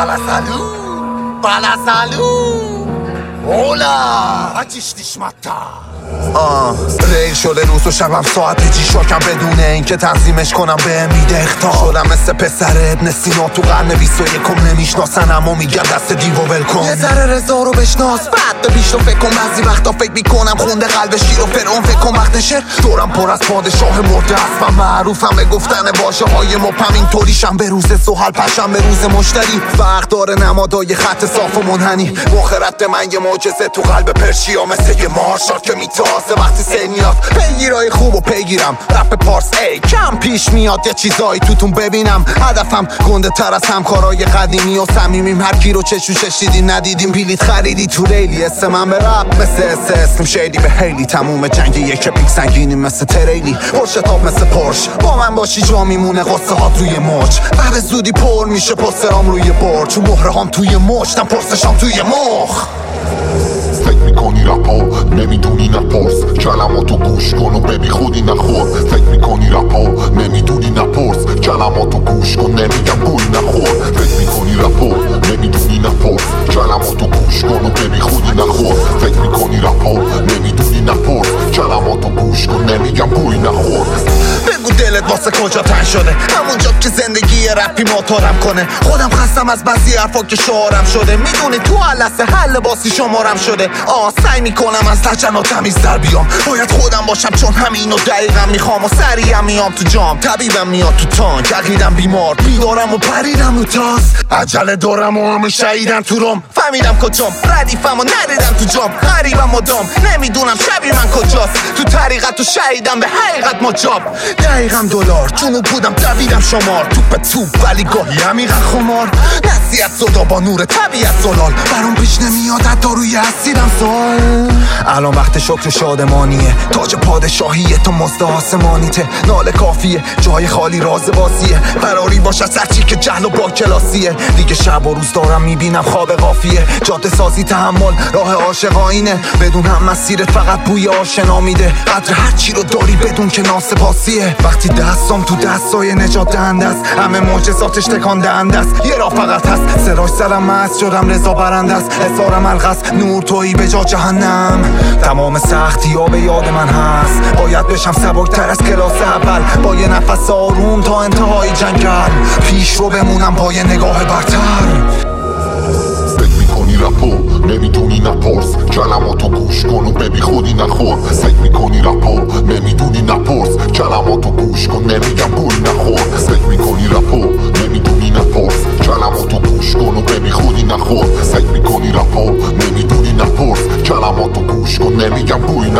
Balasalu Hola عجیش دیشمتا ریل شده روز و شبم ساعت جی شاکم بدون این که تنظیمش کنم به میده اختار شدم مثل پسر ابن سینا تو قرن 21 نمیشناسنم و میگم دست دیو ول کن یه ذره رضا رو بشناس بعد به پیش رو فکر کن بعضی وقتا فکر میکنم خونده قلب شیر و فرعون فکر کن وقت شعر دورم پر از پادشاه مرده است من معروفم به گفتن واژه های مبهم اینطوریشم به روز زحل پشم به روز مشتری فرق داره نمادای خط صاف و منحنی مخرت من یه معجزه تو قلب پرشیا مثل یه مارشال که میتازه وقتی سینیات پیگیرای خوب و پیگیرم رپ پارس ای کم پیش میاد یه چیزایی توتون ببینم هدفم گنده تر از همکارای قدیمی و صمیمیم هر کی رو چشوشش دیدین ندیدیم بلیط خریدی تو ریلی اسم من به رپ مثل اسم شیدی به هیلی تموم جنگ یک پیک سنگینی مثل تریلی پرشتاب مثل پرش با من باشی جا میمونه قصه ها توی مچ و به زودی پر میشه پسترام روی برج و مهره هام توی مچ تم پرسشام توی مخ فکر میکنی رپا نمیدونی نپرس کلماتو گوش کن و ببی خودی نخور فکر میکنی رپا نمیدونی نپرس کلماتو گوش کن نمیگم گوی نخور فکر میکنی رپا نمیدونی نپرس کلماتو گوش کن و ببی خودی نخور فکر میکنی رپا نمیدونی نپرس کلماتو گوش کن نمیگم گوی نخور بگو دلت واسه کجا تن شده همونجا که زندگی رپی موتورم کنه خودم خستم از بعضی حرفا که شعارم شده میدونی تو لحظه حل باسی شمارم شده سعی میکنم از لجن و تمیز در بیام باید خودم باشم چون همینو دقیقا میخوام و سریعم میام تو جام طبیبم میاد تو تانک عقیدم بیمار بیدارم و پریدم رو تاس عجله دارم و همه شهیدن تو روم فهمیدم کجام ردیفم و ندیدم تو جام غریبم مدام نمیدونم شبیه من کجاست تو طریقت و شهیدم به حقیقت مجاب دقیقم دلار جنوب بودم دویدم شمار توپ ولی گاهی عمیقا خمار نصیحت صدا با نور طبیعت زلال برام پیش نمیاد حتی روی اسیرم سال الان وقت شکر شادمانیه تاج پادشاهیه تو مزد آسمانیته ناله کافیه جای خالی راز باسیه فراری باش از هرچی که جهل و با کلاسیه دیگه شب و روز دارم میبینم خواب قافیه جاده سازی تحمل راه عاشقانه بدون هم مسیرت فقط بوی آشنا میده قدر هرچی رو داری بدون که ناسپاسیه وقتی دستم تو دستای نجات دهنده است همه معجزاتش تکان دهنده است یه راه فقط هست سراش سرم مست شدم رضا برنده است حسارم الغاز نور تویی به جا جهنم تمام سختی ها به یاد من هست باید بشم سبکتر از کلاس اول با یه نفس آروم تا انتهای جنگل پیش رو بمونم با یه نگاه برتر فکر میکنی رپا نمیدونی نپرس کلماتو گوش کن و ببی خودی نخور فکر میکنی رپا نمیدونی نپرس کلماتو گوش کن نمیگم گوی نخور فکر میکنی رپا نمیدونی نپرس کلماتو گوش کن و ببی خودی نخور فکر میکنی رپا نمیدونی نپرس کلماتو گوش کن نمیگم گوی